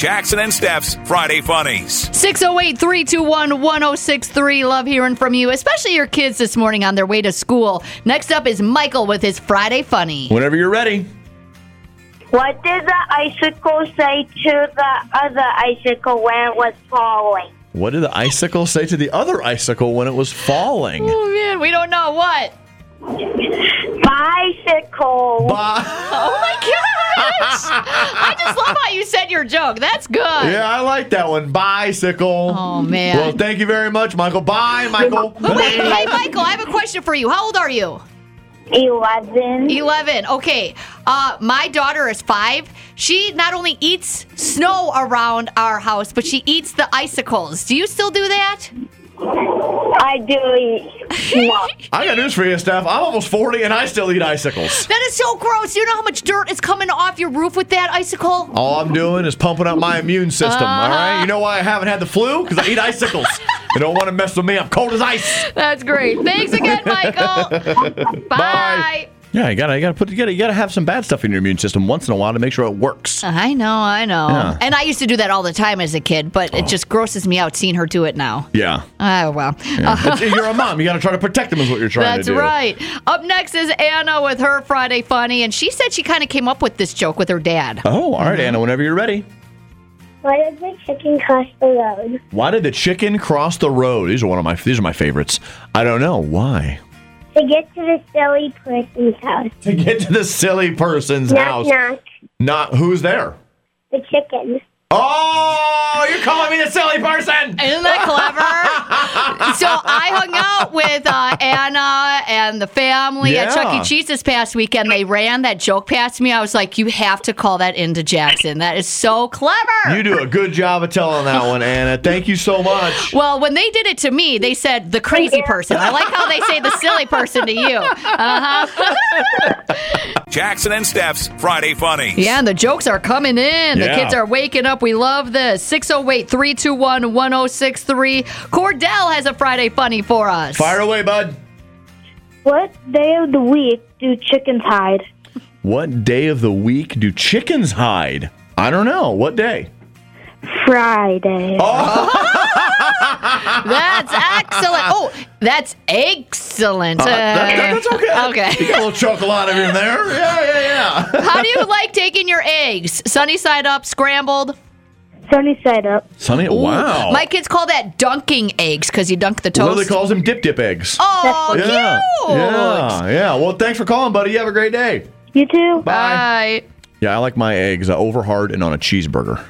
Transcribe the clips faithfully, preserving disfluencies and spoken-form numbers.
Jackson and Steph's Friday Funnies. six oh eight, three two one, one oh six three. Love hearing from you, especially your kids this morning on their way to school. Next up is Michael with his Friday Funny. Whenever you're ready. What did the icicle say to the other icicle when it was falling? What did the icicle say to the other icicle when it was falling? Oh, man, we don't know. What? Bicycle. Bye. Oh, my gosh. I just love how you said your joke. That's good. Yeah, I like that one. Bicycle. Oh, man. Well, thank you very much, Michael. Bye, Michael. But wait, hey, Michael, I have a question for you. How old are you? Eleven. eleven. Okay. Uh, my daughter is five. She not only eats snow around our house, but she eats the icicles. Do you still do that? I do eat snow. I got news for you, Steph. I'm almost forty, and I still eat icicles. That is so gross. You know how much dirt is coming off your roof with that icicle? All I'm doing is pumping up my immune system, Uh-huh. all right? You know why I haven't had the flu? Because I eat icicles. They don't want to mess with me. I'm cold as ice. That's great. Thanks again, Michael. Bye. Bye. Yeah, you gotta, you gotta put, you gotta, you gotta have some bad stuff in your immune system once in a while to make sure it works. I know, I know. Yeah. And I used to do that all the time as a kid, but it just grosses me out seeing her do it now. Yeah. Oh, well. Yeah. It's- you're a mom. You gotta try to protect them is what you're trying That's to do. right. Up next is Anna with her Friday Funny, and she said she kind of came up with this joke with her dad. Oh, all right, Anna. Whenever you're ready. Why did the chicken cross the road? Why did the chicken cross the road? These are one of my. These are my favorites. I don't know why. To get to the silly person's house. To get to the silly person's Knock, house. knock. Not who's there. The chicken. Oh, you're calling me the silly person. Isn't that clever? So I hung out with uh, Anna and the family at Chuck Yeah. E. Cheese this past weekend. They ran that joke past me. I was like, you have to call that into Jackson. That is so clever. You do a good job of telling that one, Anna. Thank you so much. Well, when they did it to me, they said the crazy person. I like how they say the silly person to you. Uh-huh. Jackson and Steph's Friday Funnies. Yeah, and the jokes are coming in. The Yeah. kids are waking up. We love this. six oh eight, three two one, one oh six three. Cordell has a Friday Funny for us. Fire away, bud. What day of the week do chickens hide? What day of the week do chickens hide? I don't know. What day? Friday. That's excellent. Oh, that's excellent. Uh, that- that- that's okay. Okay. You got a little chocolate in there. Yeah, yeah, yeah. How do you like taking your eggs? Sunny side up, scrambled? Sunny side up. Sonny, wow. My kids call that dunking eggs because you dunk the toast. Lily calls them dip dip eggs. Oh, yeah, cute. yeah, yeah. Well, thanks for calling, buddy. You have a great day. You too. Bye. Yeah, I like my eggs uh, over hard and on a cheeseburger.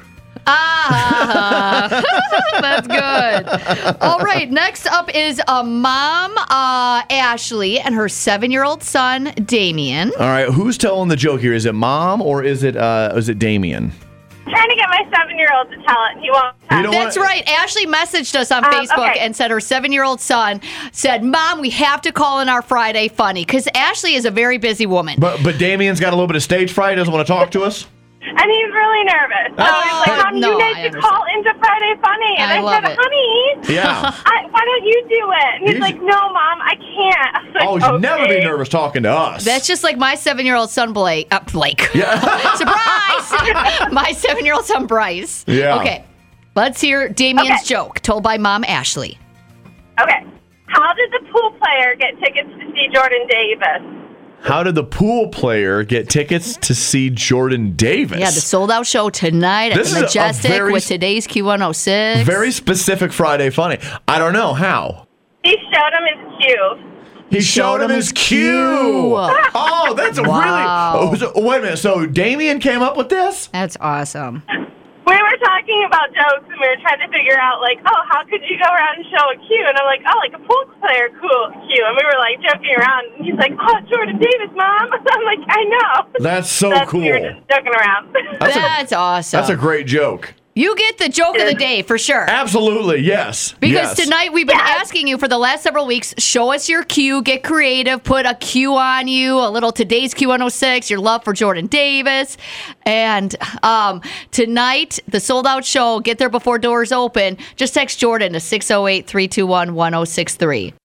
Ah, that's good. All right, next up is a mom, uh, Ashley, and her seven-year-old son, Damien. All right, who's telling the joke here? Is it mom or is it uh, is it Damien? Trying to get my seven-year-old to tell it. He won't tell You know That's what? right. Ashley messaged us on Um, Facebook okay. and said her seven-year-old son said, Mom, we have to call in our Friday Funny, because Ashley is a very busy woman. But but Damien's got a little bit of stage fright. Doesn't want to talk to us. And he's really nervous. So Oh, he's like, Mom, no, you I need to understand. call into Friday Funny. And I I, love said, it. honey, Yeah. I, why don't you do it? And he's, He's- like, no, Mom, I can't. I was like, Oh, you should never be "Okay." nervous talking to us. That's just like my seven-year-old son, Blake. Uh, Blake. Yeah. Surprise! My seven-year-old son, Bryce. Yeah. Okay, let's hear Damien's Okay. joke told by Mom, Ashley. Okay. How did the pool player get tickets to see Jordan Davis? How did the pool player get tickets to see Jordan Davis? Yeah, the sold-out show tonight at This the is a- a Majestic very with s- today's Q one oh six. Very specific Friday Funny. I don't know how. He showed him his cue. He showed him his cue. Oh, that's a Wow. really. Oh, so, wait a minute. So Damien came up with this? That's awesome. We were talking about jokes, and we were trying to figure out, like, oh, how could you go around and show a cue? And I'm like, oh, like a pool player cool cue. And we were, like, joking around. And he's like, oh, Jordan Davis, Mom. I'm like, I know. That's so That's, cool. We were just joking around. That's a- That's awesome. That's a great joke. You get the joke of the day for sure. Absolutely, yes. Because yes. tonight we've been Yes. asking you for the last several weeks, show us your cue, get creative, put a cue on you, a little today's Q one oh six, your love for Jordan Davis. And um, tonight, the sold out show, get there before doors open. Just text Jordan to six oh eight, three two one, one oh six three.